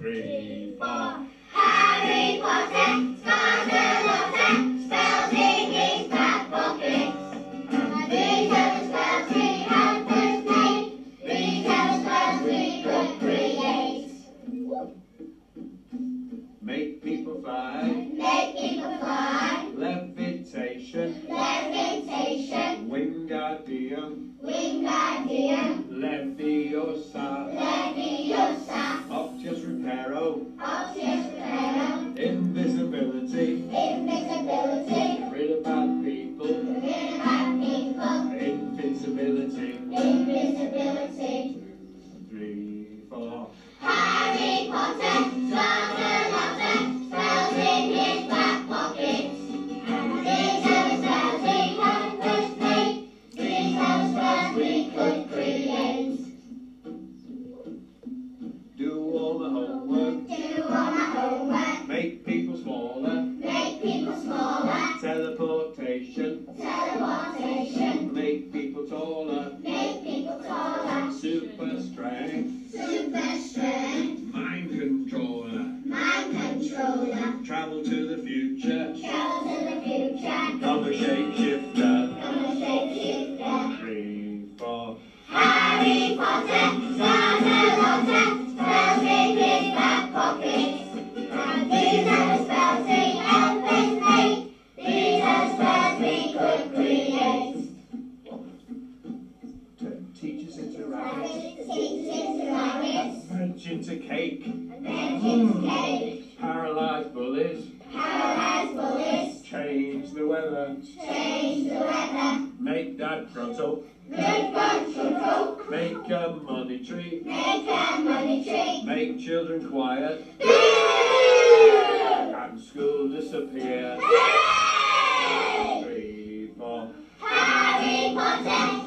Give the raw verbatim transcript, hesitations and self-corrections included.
Three, four. Harry Potter, Smarter Lotter, spells in his back pocket. These are the spells we have first made. These are the spells we could create. Make people fly. Make people fly. Levitation. Levitation. Wingardium. Wingardium. Leviosa. Leviosa. Optius Reparo. Optius Reparo. Invisibility. Invisibility. Get rid of bad people. Get rid of bad people. Invisibility. Invisibility. Three, four. Harry Potter, Smarter Lotter, spells in his back pocket. These are the spells we have first made. These are the spells we could create. Do all the homework. Do all my homework. Make people smaller. Make people smaller. Teleportation. Teleportation. Make people taller. Make people taller. Super strength. Super strength. Mind controller. Mind controller. Travel to the future. Travel to the future. Become a shapeshifter. Become a shapeshifter. Three, four. Harry Potter, Smarter Lotter, spells in his back pocket. And these are the spells we have first made. These are the spells we could create. Turn teachers into rabbits. Teachers into rabbits. Veg into cake. Veg into cake. Paralyze bullies. Paralyze bullies. Change the weather. Change the weather. Make dad grotto. Make God trouble. Make a money tree. Make a money tree. Make children quiet. And school disappear. Hooray! Three, four. Harry Potter,